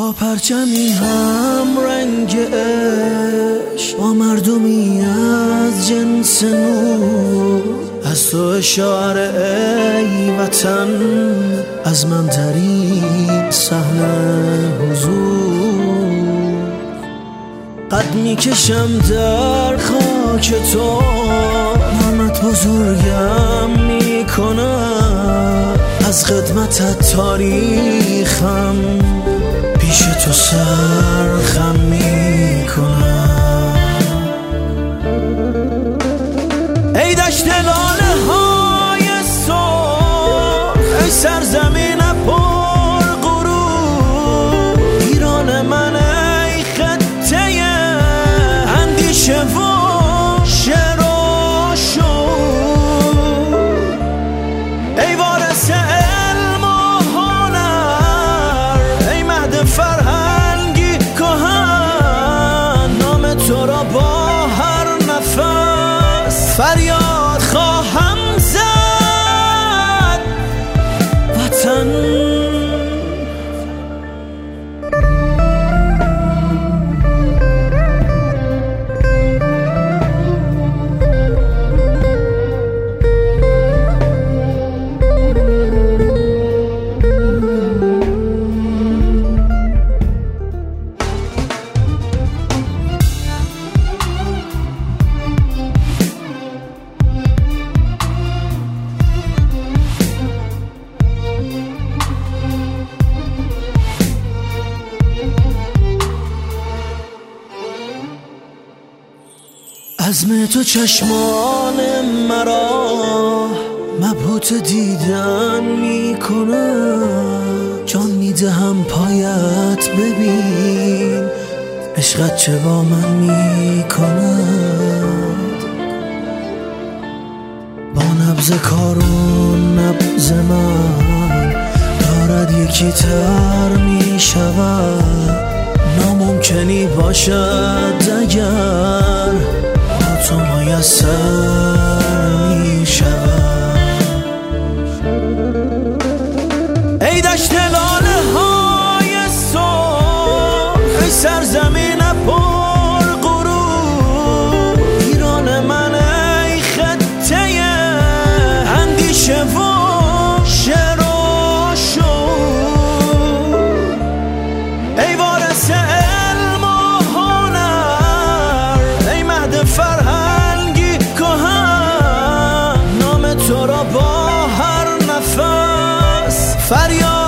با پرچمی هم رنگ عشق، با مردمی از جنس نور، از تو اشاره ای وطن، از من ترین صحنه حضور. قد میکشم در خاک تو، نامت بزرگم میکنم، از خدمتت تاریخم پیش تو سرخم میکنم. ای دشت لاله های سرخ، ای سرزمین پر غرور، ایران من ای خطه اندیشه و شعر و شور. ای وارث علم و هنر، ای مهد فرهنگی کهن، نام تو را با هر نفس فریاد خواهم زد وطن. عزم تو چشمان مرا مبهوت دیدن میکنم، جان میدهم پایت ببین عشقت چه با من میکند. با نبض کارون نبض من دارد یکی تر میشود، ناممکنی باشد اگر تو میسر می شود. ای دشت لاله های سرخ، ای سرزمین پر غرور، ایران من ای خطه اندیشه و شعر و شور. ای وارث علم و هنر، ای مهد فرهنگی کهن، نام تو را با هر نفس فریاد